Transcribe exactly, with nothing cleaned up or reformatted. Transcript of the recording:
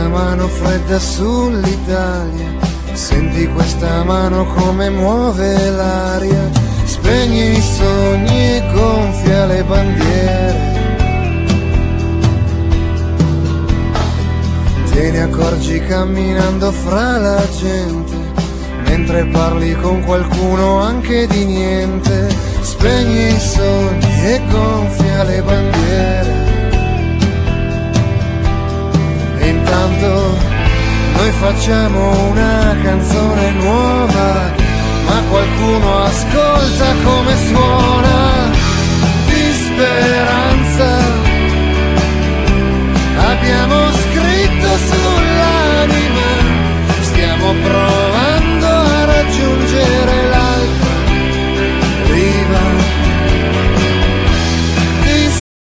mano fredda sull'Italia, senti questa mano come muove l'aria, spegni i sogni e gonfia le bandiere. Te ne accorgi camminando fra la gente, mentre parli con qualcuno anche di niente, spegni i sogni e gonfia le bandiere. E intanto noi facciamo una canzone nuova, ma qualcuno ascolta come suona, di speranza